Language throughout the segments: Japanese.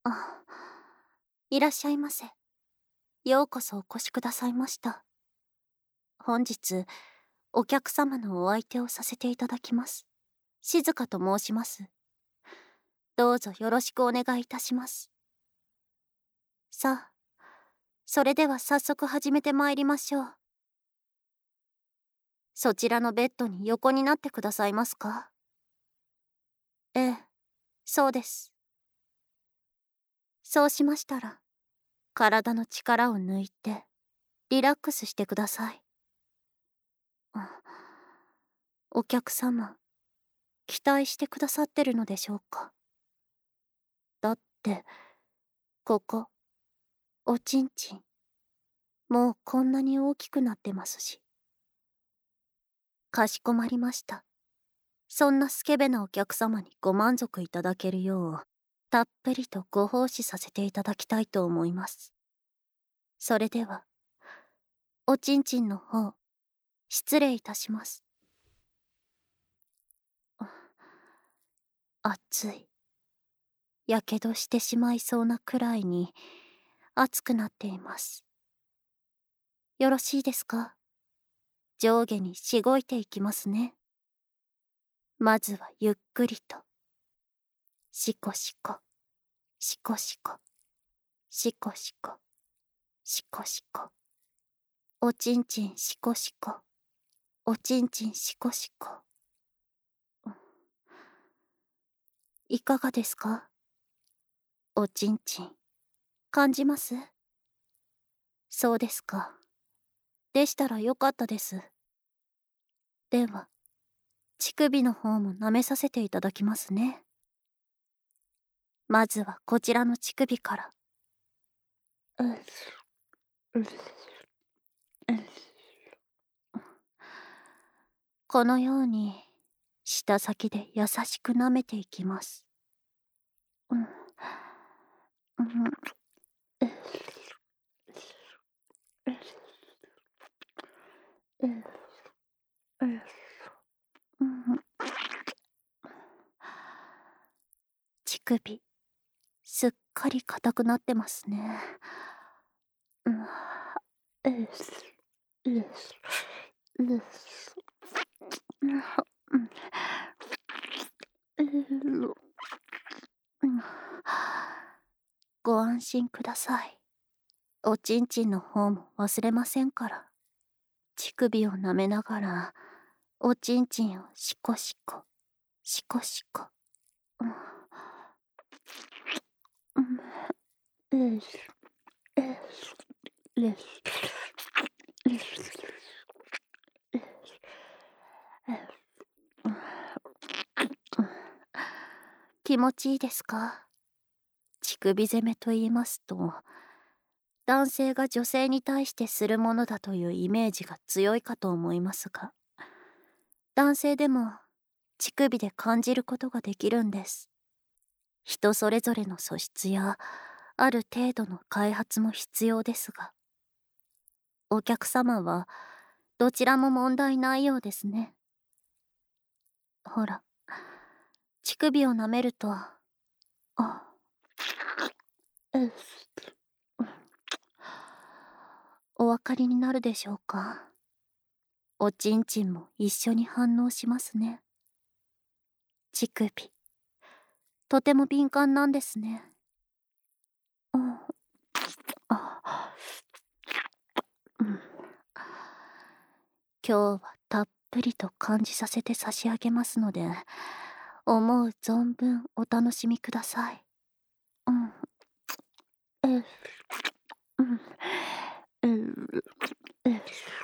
あ、いらっしゃいませ。ようこそお越しくださいました。本日、お客様のお相手をさせていただきます。静香と申します。どうぞよろしくお願いいたします。さあ、それでは早速始めてまいりましょう。そちらのベッドに横になってくださいますか？ええ、そうです。そうしましたら、体の力を抜いて、リラックスしてください。あ、お客様、期待してくださってるのでしょうか？だって、ここ、おちんちん、もうこんなに大きくなってますし。かしこまりました。そんなスケベなお客様にご満足いただけるよう、たっぷりとご奉仕させていただきたいと思います。それでは、おちんちんの方、失礼いたします。熱い。やけどしてしまいそうなくらいに熱くなっています。よろしいですか？上下にしごいていきますね。まずはゆっくりと。しこしこ、しこしこ、しこしこ、しこしこ。おちんちんしこしこ、おちんちんしこしこ。いかがですか？おちんちん、感じます？そうですか。でしたらよかったです。では、乳首の方も舐めさせていただきますね。まずはこちらの乳首から。うっ、うっ、うっ。このように、舌先で優しく舐めていきます。うん、うん、うっ、うっ、うっ、うっ、うん。乳首、すっかり硬くなってますね。うん、うっ、うっ、うっ、うん、うん。ご安心ください。おちんちんの方も忘れませんから。乳首を舐めながら、おちんちんをシコシコ、シコシコ。うん、うん、よし、よし、よし、よし、気持ちいいですか？乳首攻めと言いますと、男性が女性に対してするものだというイメージが強いかと思いますが、男性でも乳首で感じることができるんです。人それぞれの素質やある程度の開発も必要ですが、お客様はどちらも問題ないようですね。ほら、乳首を舐めると、あ、うっ、お分かりになるでしょうか？おちんちんも一緒に反応しますね。乳首、とても敏感なんですね。うん、あ、うん。今日はたっぷりと感じさせて差し上げますので、思う存分お楽しみください。うん、う、うん、う、う、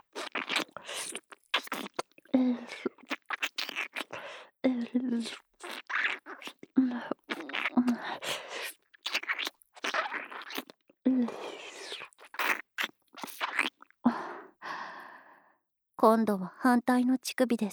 今度は反対の乳首です。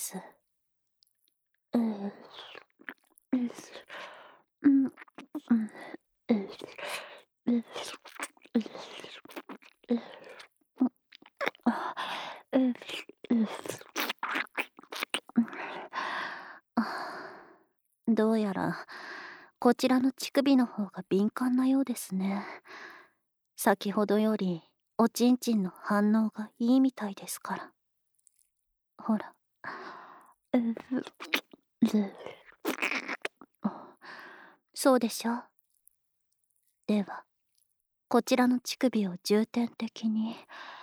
どうやらこちらの乳首の方が敏感なようですね。先ほどよりおちんちんの反応がいいみたいですから。ほら。そうでしょ。ではこちらの乳首を重点的に。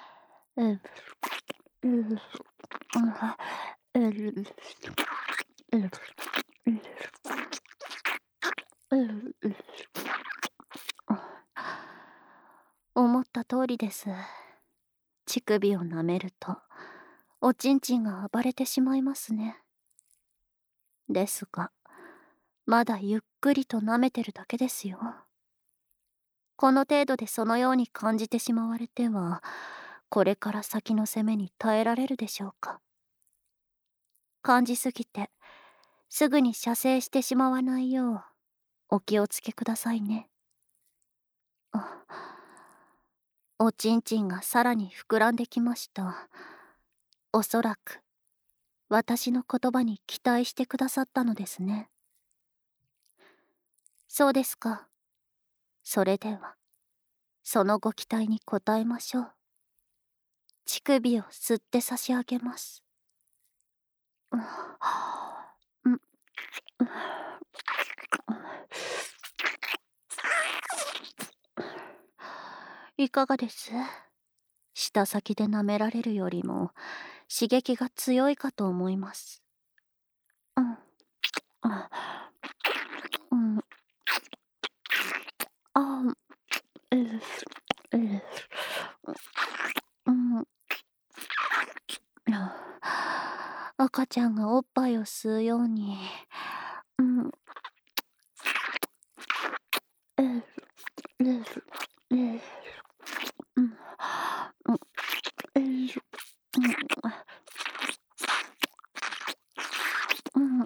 思った通りです。乳首を舐めるとおちんちんが暴れてしまいますね。ですがまだゆっくりと舐めてるだけですよ。この程度でそのように感じてしまわれては、これから先の攻めに耐えられるでしょうか。感じすぎてすぐに射精してしまわないようお気をつけくださいね。あ、おちんちんがさらに膨らんできました。おそらく私の言葉に期待してくださったのですね。そうですか。それではそのご期待に応えましょう。乳首を吸って差し上げます。うん、いかがです？舌先で舐められるよりも刺激が強いかと思います。うん、あ、うん、あ、う、う、うん、赤ちゃんがおっぱいを吸うように、うん、う、う、う、うん、うん、うん、うん、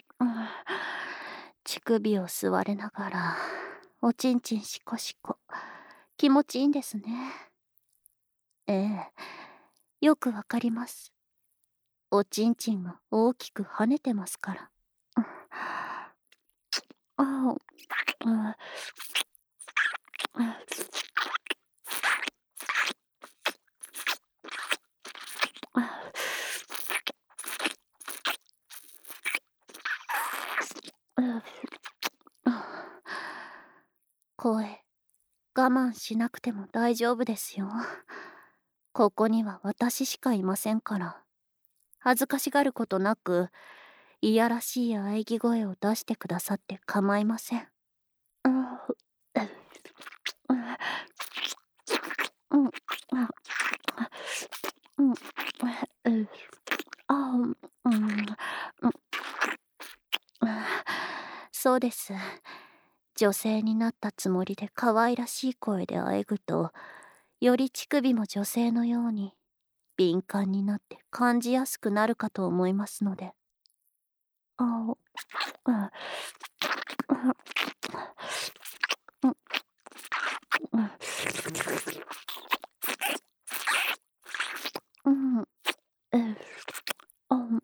乳首を吸われながらおちんちんしこしこ、気持ちいいんですね。ええ、よくわかります。おちんちんが大きく跳ねてますから。ああ、あ声、我慢しなくても大丈夫ですよ。ここには私しかいませんから。恥ずかしがることなく、いやらしい喘ぎ声を出してくださって構いません。うん、うん、あ、うん、そうです。女性になったつもりで可愛らしい声で喘ぐと、より乳首も女性のように敏感になって感じやすくなるかと思いますので。あ、うん、うん、うん、うん、あ、うん、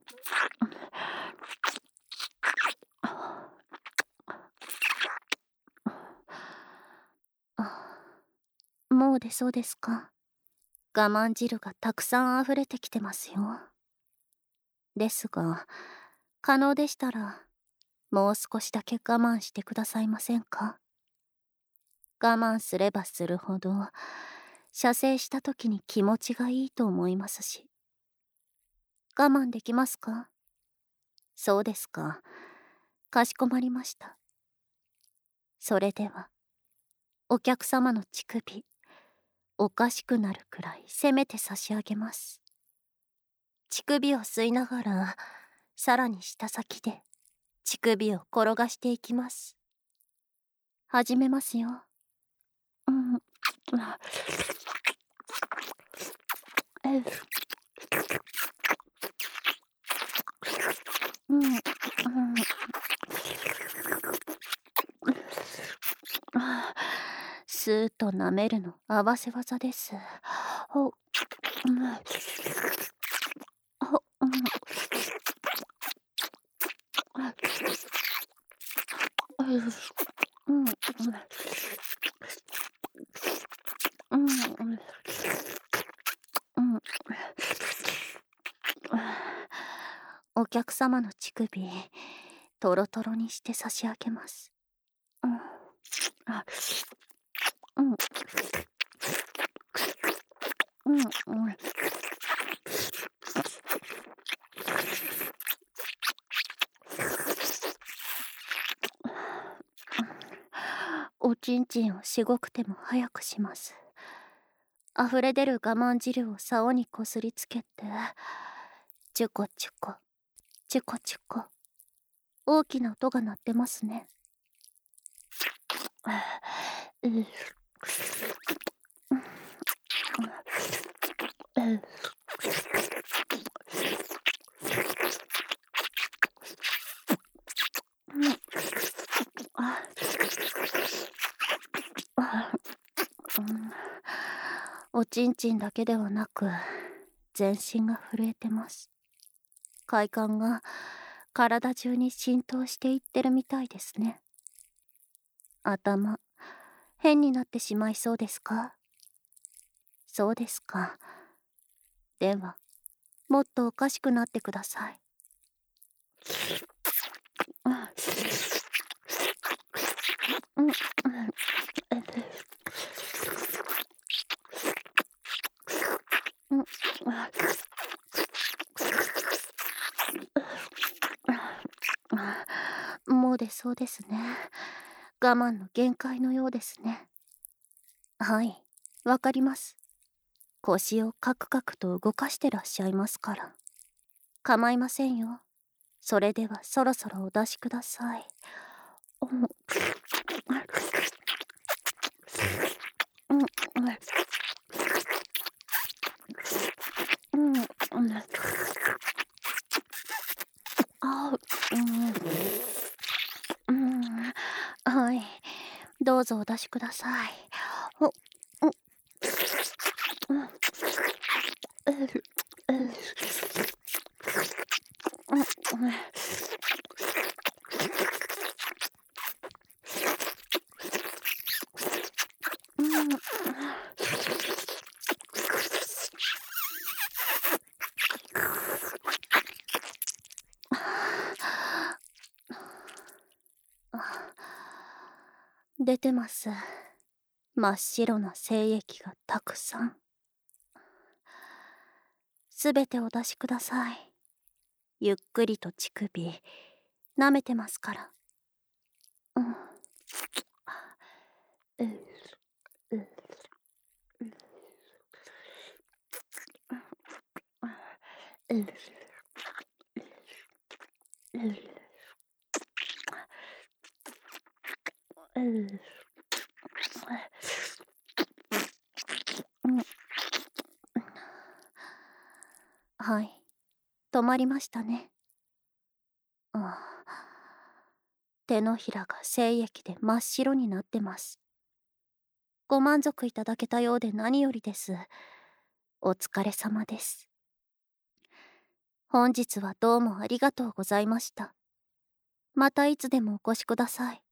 あ、もう出そうですか。我慢汁がたくさん溢れてきてますよ。ですが、可能でしたら、もう少しだけ我慢してくださいませんか？我慢すればするほど、射精した時に気持ちがいいと思いますし。我慢できますか？そうですか。かしこまりました。それでは、お客様の乳首、おかしくなるくらいせめて差し上げます。乳首を吸いながら、さらに舌先で乳首を転がしていきます。始めますよ。うん。あ、うん。うん。あ、スーッと舐めるの合わせ技です。ほ、うん。ほ、うん。 うん、うん、うん。お客様の乳首、トロトロにして差し上げます。うん、あ、うん、うん、うん。おちんちんをしごくても早くします。溢れ出る我慢汁を竿にこすりつけて、チュコチュコ、チュコチュコ。大きな音が鳴ってますね。うううああうん、おちんちんだけではなく、全身が震えてます。快感が体中に浸透していってるみたいですね。頭、変になってしまいそうですか？そうですか。では、もっとおかしくなってください。うん、うん、うん、もう出そうですね。我慢の限界のようですね。はい、わかります。腰をカクカクと動かしてらっしゃいますから。構いませんよ。それではそろそろお出しください。うん、うん、うん、うん、うん、あ、うん、うん、はい。どうぞお出しください。お、うん、うん、う、う、うん、うん、うん。出てます。真っ白な精液がたくさん。すべてお出しください。ゆっくりと乳首、舐めてますから。うん。う、う、う、う、う、うん。はい。止まりましたね。ああ、手のひらが精液で真っ白になってます。ご満足いただけたようで何よりです。お疲れ様です。本日はどうもありがとうございました。またいつでもお越しください。